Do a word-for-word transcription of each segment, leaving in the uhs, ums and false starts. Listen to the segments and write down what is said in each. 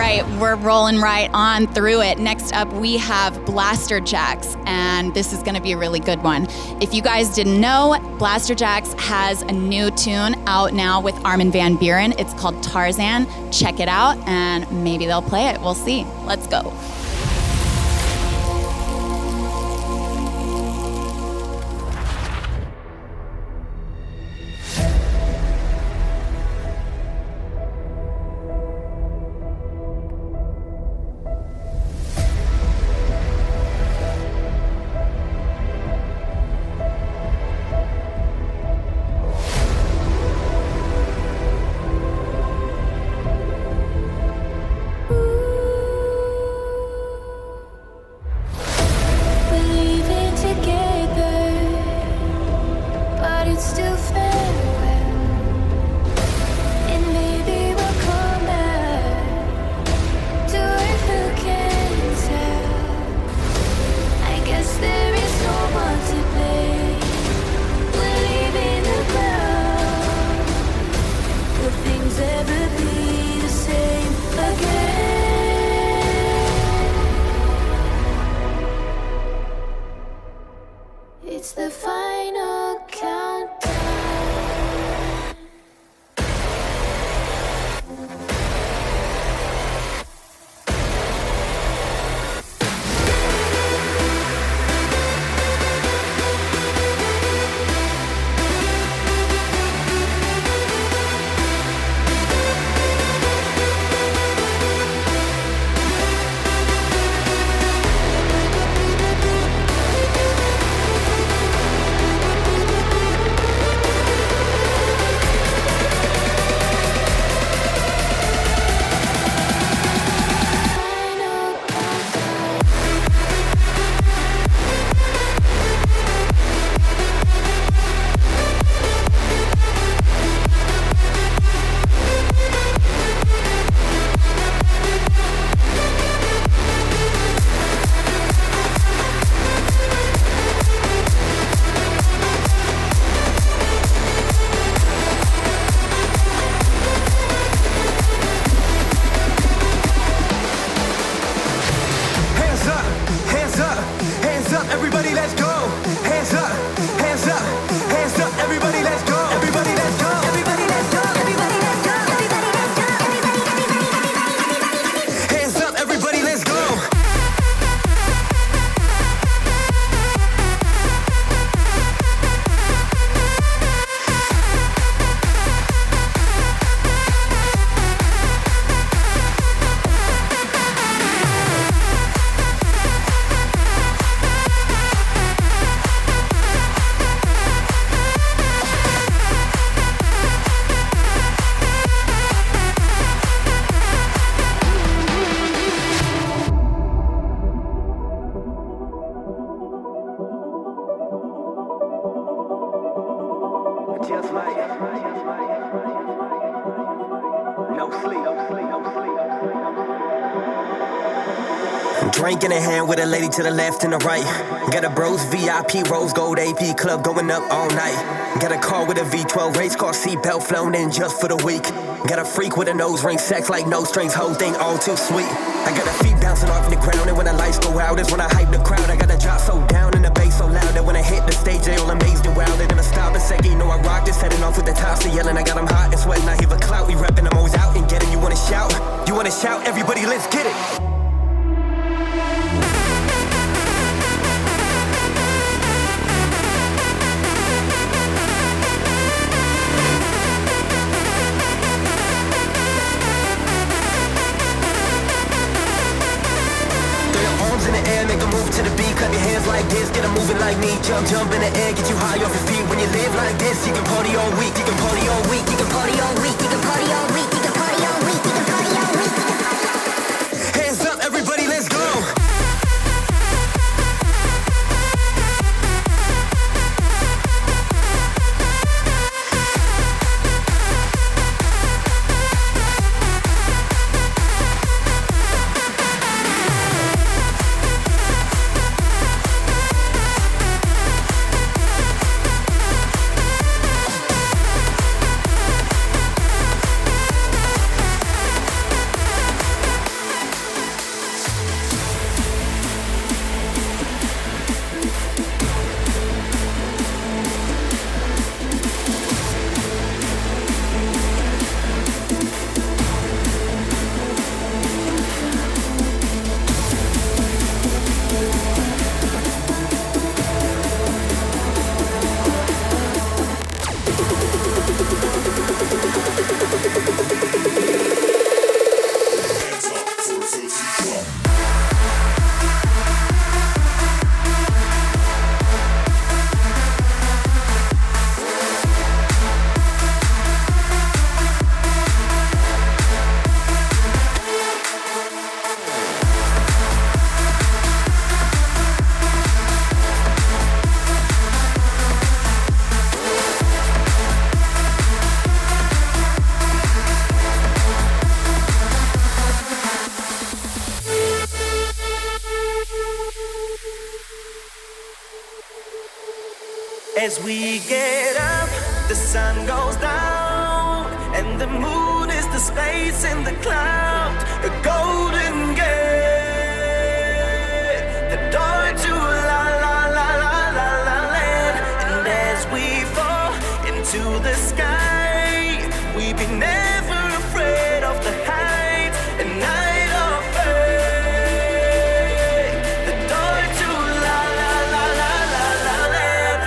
right, we're rolling right on through it. Next up, we have Blasterjaxx, and this is going to be a really good one. If you guys didn't know, Blasterjaxx has a new tune out now with Armin van Buuren. It's called Tarzan. Check it out, and maybe they'll play it. We'll see. Let's go. Drink in a hand with a lady to the left and the right. Got a bros V I P rose gold A P club going up all night. Got a car with a V twelve race car seatbelt flown in just for the week. Got a freak with a nose ring, sex like no strings, whole thing all too sweet. I got a feet bouncing off the ground, and when the lights go out, is when I hype the crowd. I got a drop so down and the bass so loud that when I hit the stage, they all amazed and wow. They never stop a second, you know I rock this, heading off with the tops, they yelling. I got them hot and sweating, I hear the clout, we repping, I'm always out and getting. You wanna shout? You wanna shout? Everybody, let's get it. To the beat, clap your hands like this, get them moving like me. Jump, jump in the air, get you high off your feet. When you live like this, you can party all week, you can party all week, you can party all week, you can party all week, you can party all week, you can party all week, you can party all week. Hands up, everybody, let's go. As we get up, the sun goes down, and the moon is the space in the cloud, a golden gate, the door to la la la la la la land. And as we fall into the sky, we be never afraid of the heights and night of faith, the door to la la la la la la land.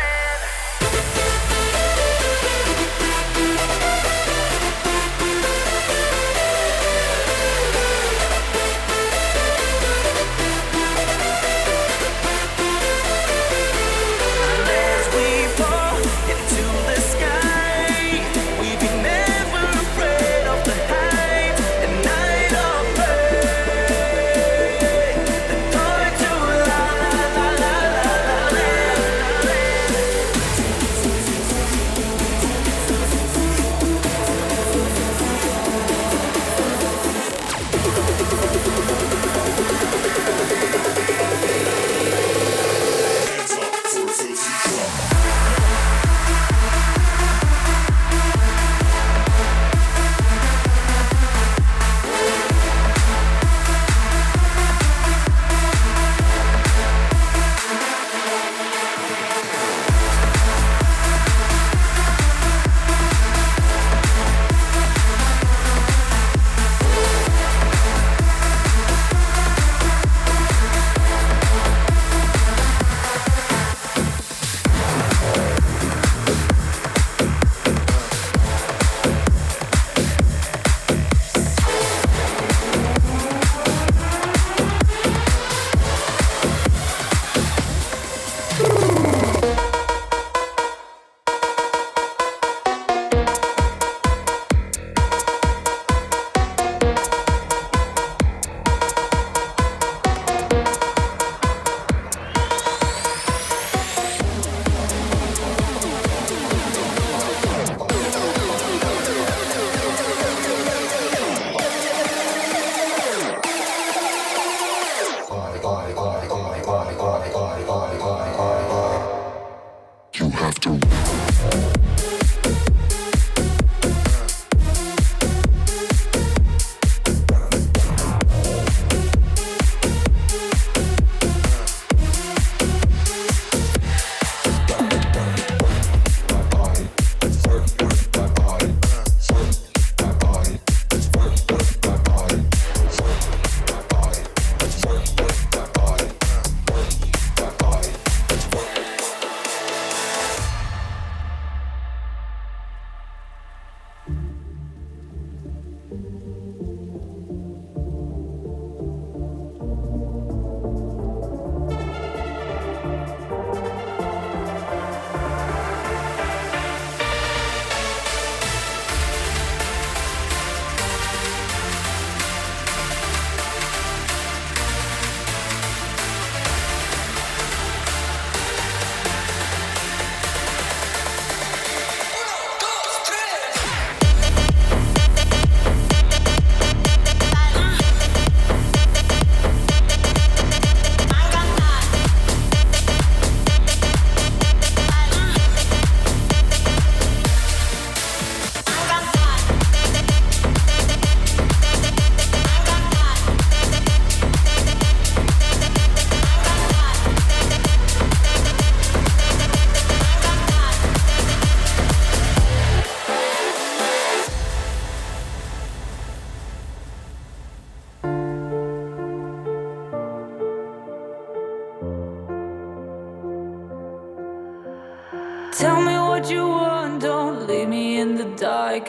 Tell me what you want, don't leave me in the dark.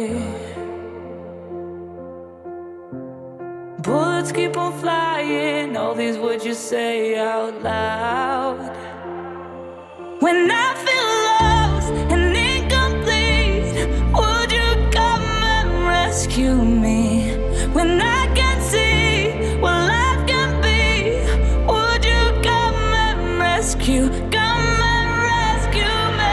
Bullets keep on flying, all these words you say out loud. When I feel lost and incomplete, would you come and rescue me? When I can't see what life can be, would you come and rescue? Come and rescue me.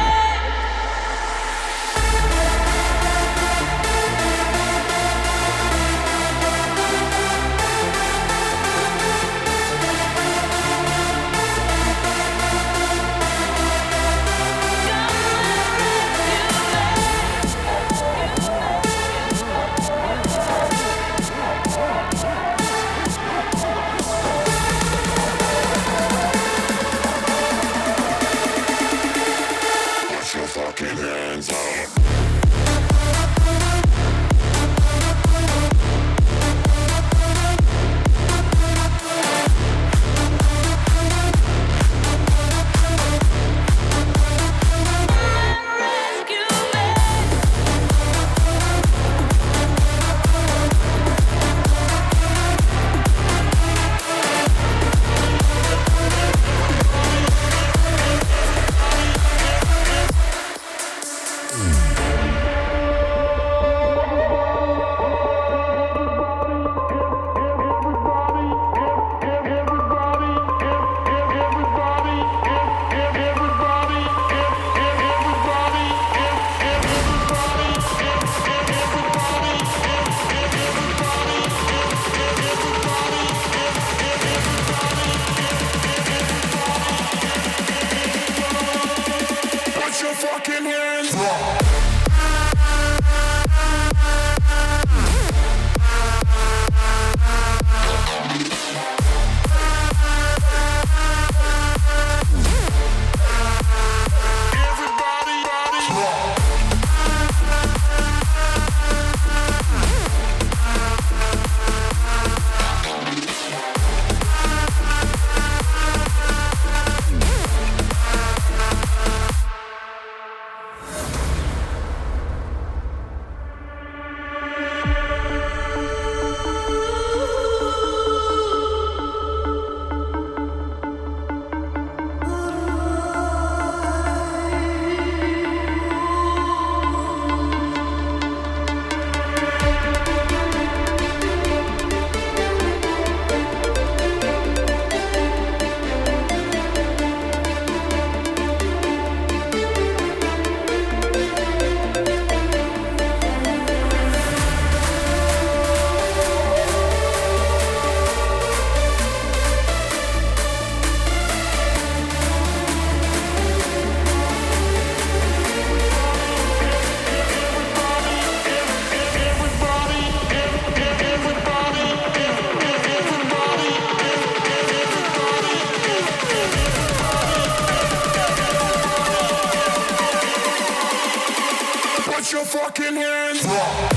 your fucking hands up.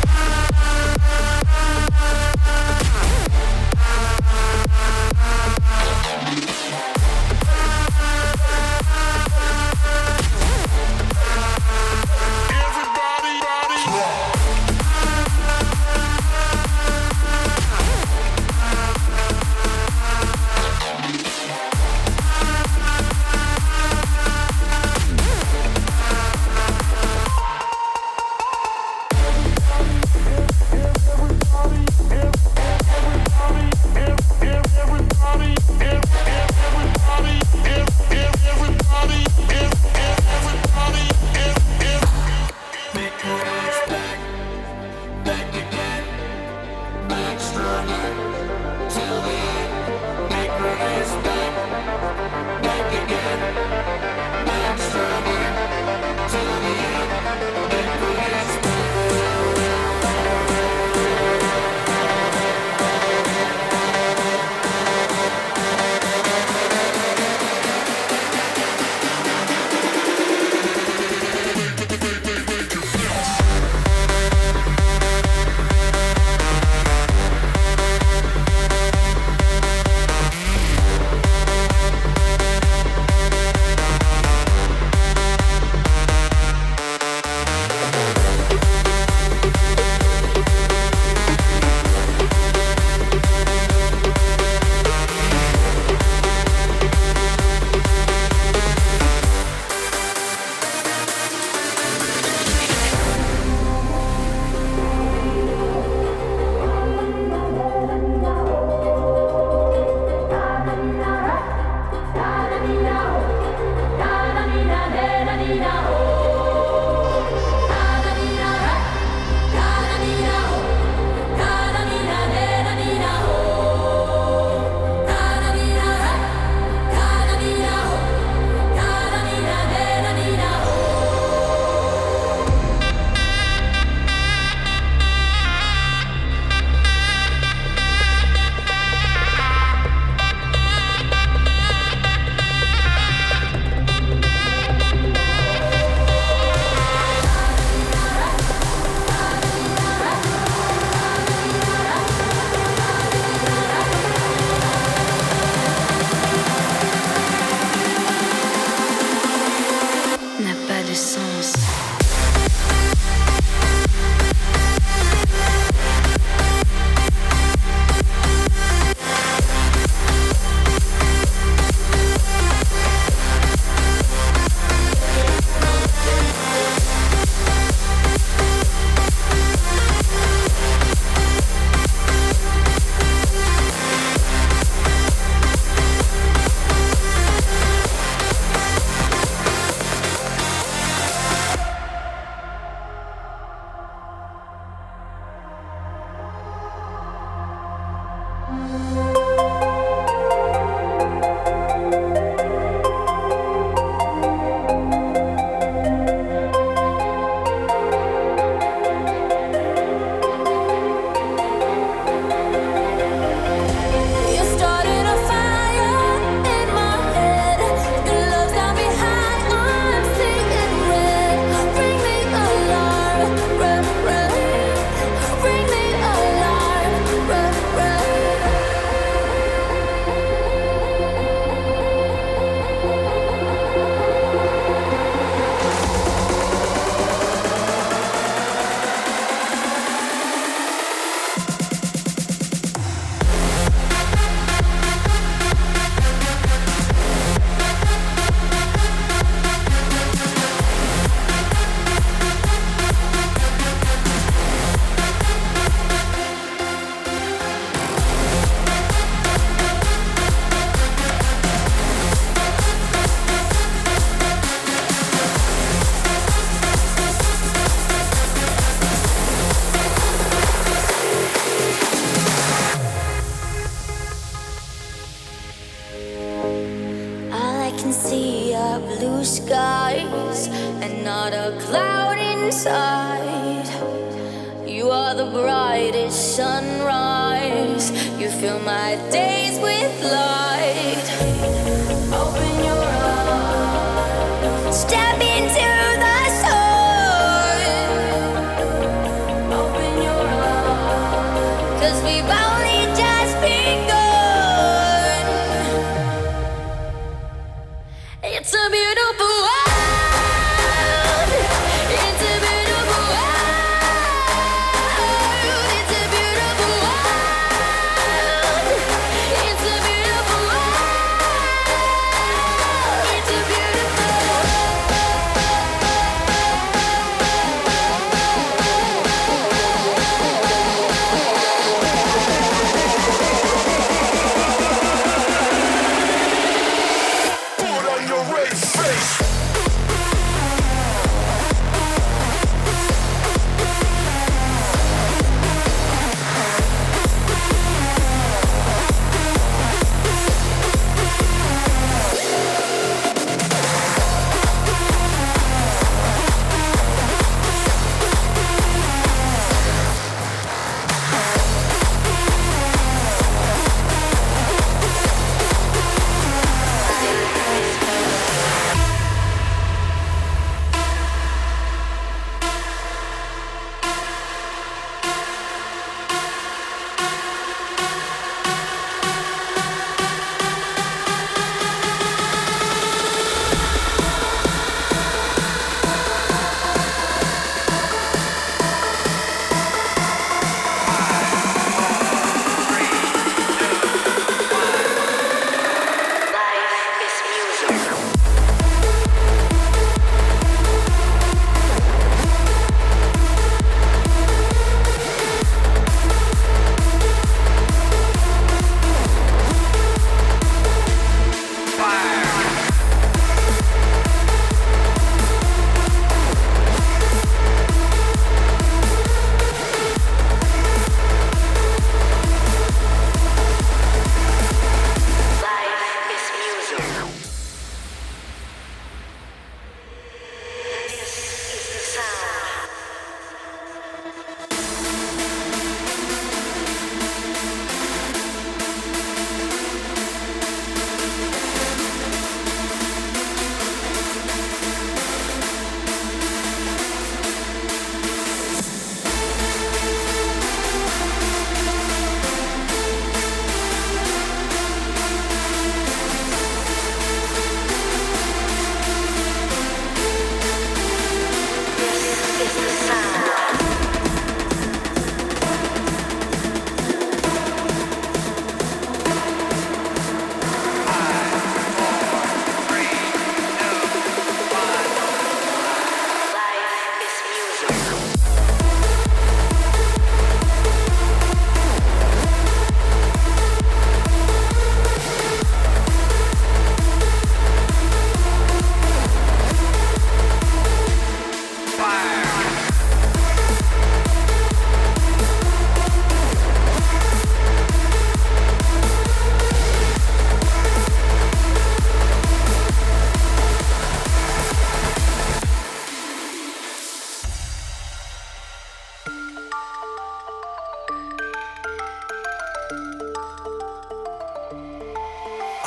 blue skies and not a cloud inside. You are the brightest sunrise. You fill my days with light. Open your eyes, step into the sun.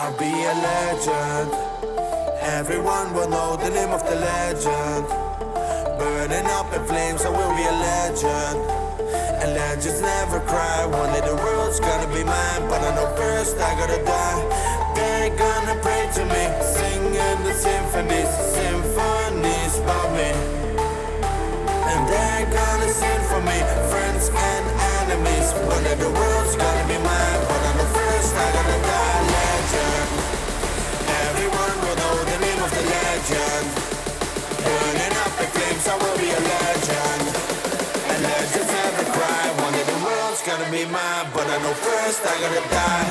I'll be a legend. Everyone will know the name of the legend. Burning up in flames, I will be a legend. And legends never cry. One day the world's gonna be mine, but I know first I gotta die. They're gonna pray to me, singing the symphonies, symphonies about me. And they're gonna sing for me, friends and enemies. One day the world's gonna be mine, but I know first I gotta die. Legend. Everyone will know the name of the legend. Burning up in flames, I will be a legend. And legends never cry. One day the world's gonna be mine, but I know first I gotta die.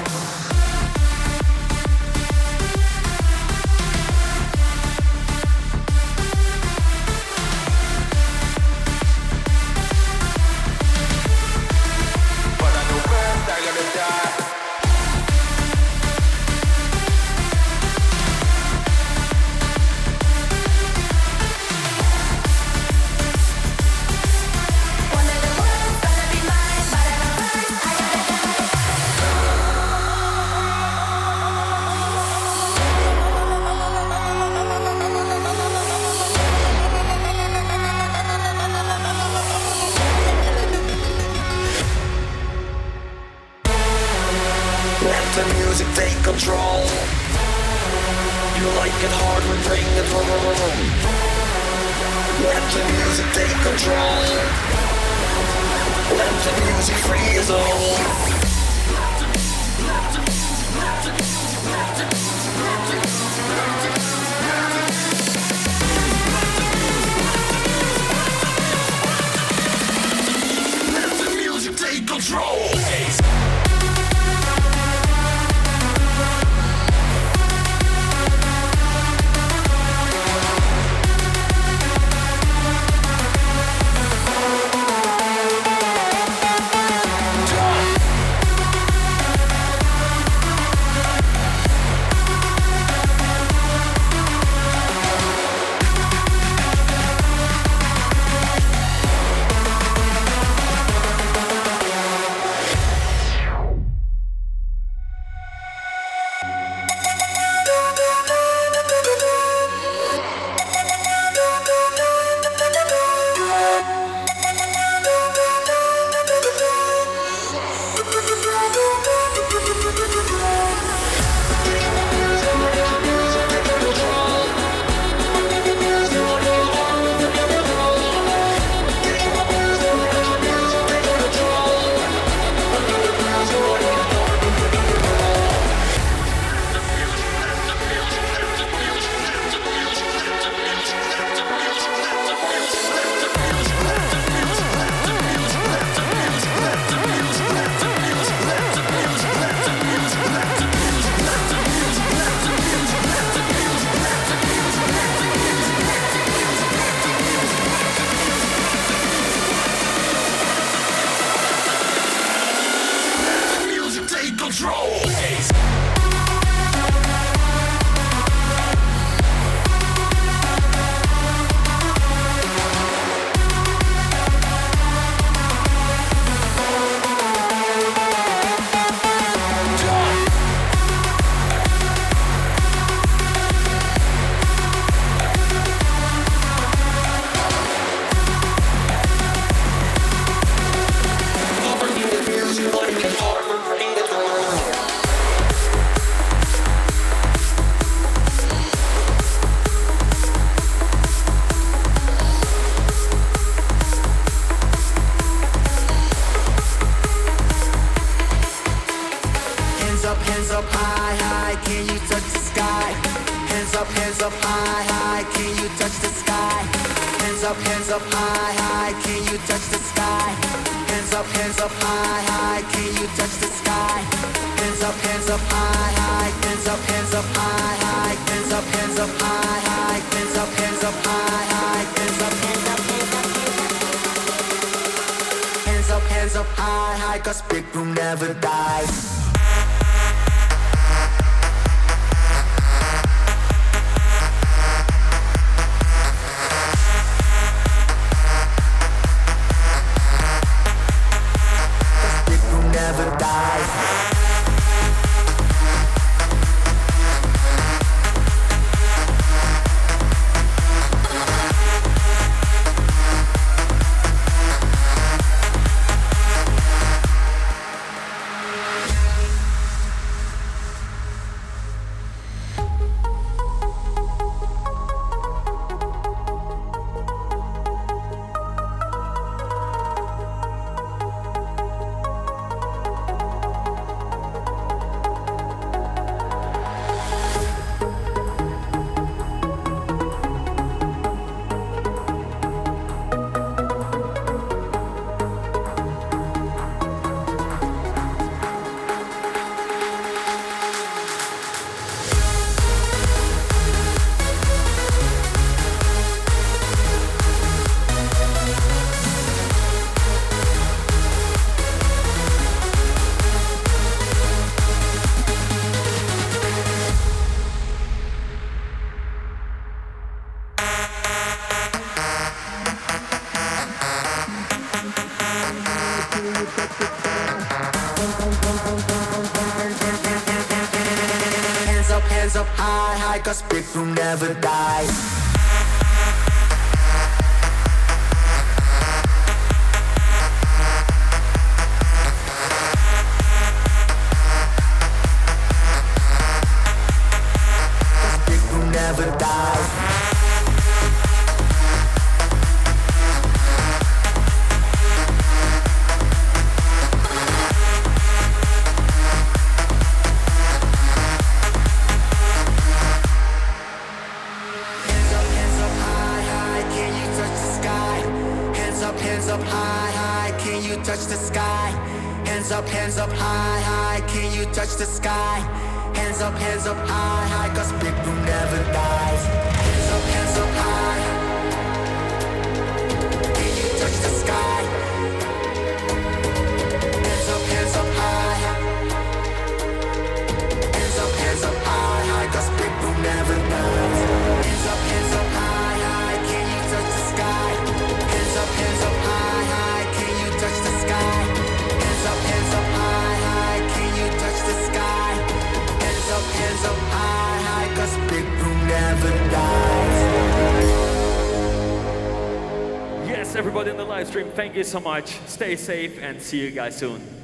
The music take control. You like it hard, we bring it home. Let the music take control. Let the music free us all. Let the music take control. cause Big Room never dies. Never dies. Hands up high, high, can you touch the sky? Hands up, hands up high, high, can you touch the sky? Hands up, hands up high, high, cause Big Room never dies. Hands up, hands up high, can you touch the sky? Hands up, hands up high, hands up, hands up high, high, cause Big Room never dies. Hands up, hands up high, high, can you touch the sky? Hands up, hands up high, high, can you touch the sky? Hands up, hands up high, high, can you touch the sky? Hands up, hands up high, high, cause Big Room never dies. Yes, everybody in the live stream, thank you so much. Stay safe and see you guys soon.